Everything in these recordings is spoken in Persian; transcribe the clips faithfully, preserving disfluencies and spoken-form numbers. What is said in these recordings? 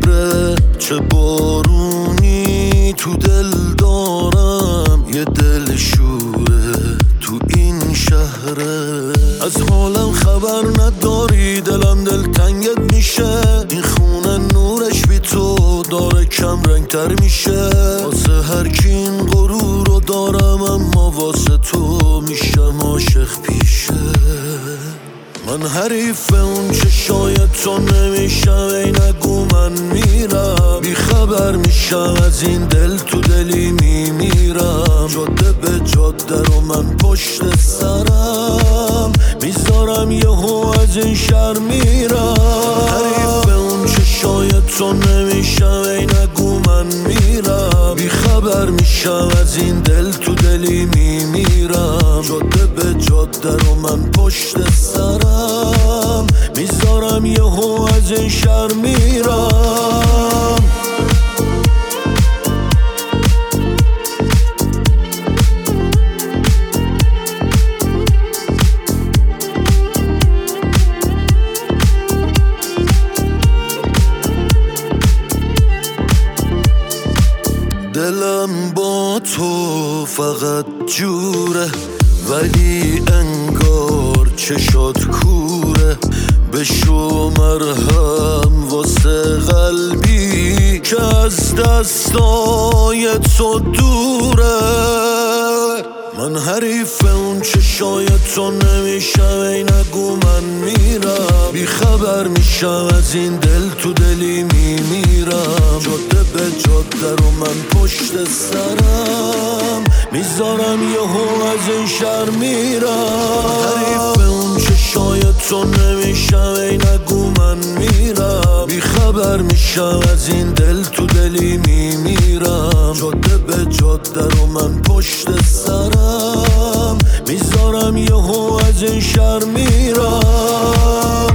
ابره چه بارونی تو دل دارم، یه دل شوره تو این شهره. از حالم خبر نداری، دلم دلتنگت میشه. این خونه نورش بی تو داره کم رنگ تر میشه. واسه هر کی این غرور رو دارم، اما واسه تو میشم عاشق پیشه. من حریف اون چشای تو نمیشم، ای نگو من میرم. بی خبر میشم از این دل تو دلی میمیرم. جاده به جاده رو من پشت سرم میذارم، یهو از این شهر میرم. حریف اون چشای تو نمیشم، ای نگو من میرم. بی خبر میشم از این دل تو دلی میمیرم. جاده به جاده رو من پشت سرم میذارم، یهو از این شهر میرم. دلم با تو فقط جوره، ولی انگار چشات کوره. بشو مرهم واسه قلبی که از دستای تو دوره. من حریف اون چشای تو نمیشم، ای نگو من میرم. بی خبر میشم از این دل تو دلی میمیرم. جاده به جاده رو من پشت سرم میذارم، یهو از این شهر میرم. حریف اون چشای تو نمیشم، ای نگو من میرم. بی خبر میشم از این دل تو دلی میمیرم. جاده به جاده رو من پشت سرم میذارم، یهو از این شهر میرم.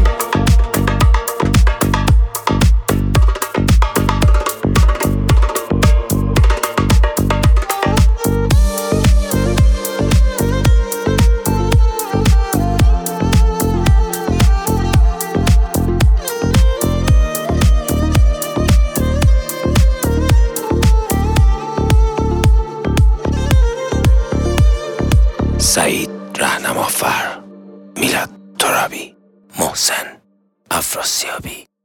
سعید رهنمافر، میلاد ترابی، محسن افراسیابی.